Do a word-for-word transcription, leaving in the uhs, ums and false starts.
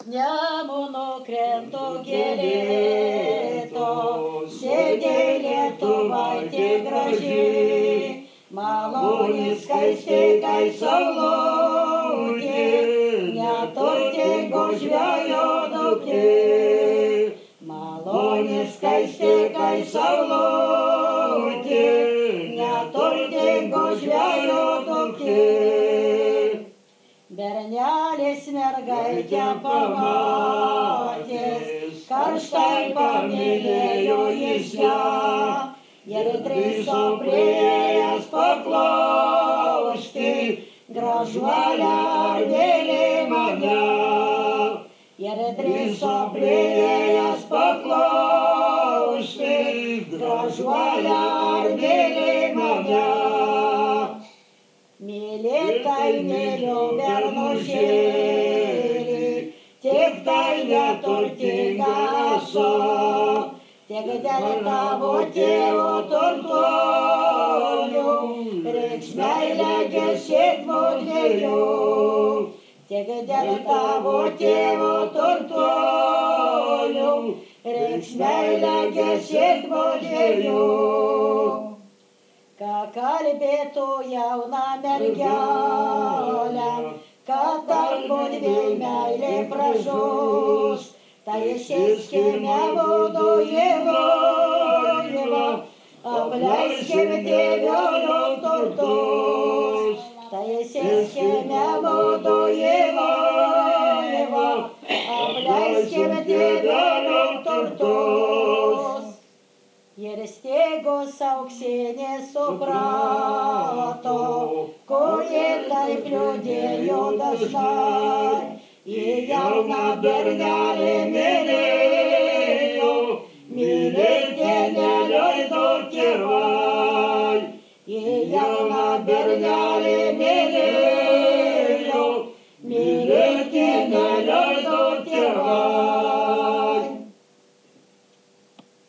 Nemuno krento gėlėto, sėdė Lietuvaitė graži, malonės skaisti kai saulutė, neturtingo žvejo duktė. Malonės skaisti kai saulutė, neturtingo žvejo duktė. Bernelis mergaitę pamatęs, karštai pamylėjo jis ją, ir drįso priėjęs paklausti, gražuolė ar myli mane. Ir drįso priėjęs paklausti, gražuolė ar myli mane. Mylėtai myliu bernužėlį, tik tai neturtinga esu, tik dėl tavo tėvo turtuolių, reiks meilę gesėt mudviejų. Tik dėl tavo tėvo turtuolių, reiks meilę gesėt mudviejų. Ką kalbėtų jauna mergelė, kad tarp mudviejų meilė pražus, tai išsiskime mudu Jėvą, apleiskim tėvelio turtus. Tai išsiskime mudu Jėvą, apleiskim tėvelio turtus. Ir stėgos auksinės suprato, kurie taip liūdėjo dažnai, į jauną bernelį mylėjo, mylėti neleido tėvai. Į jauną bernelį mylėjo,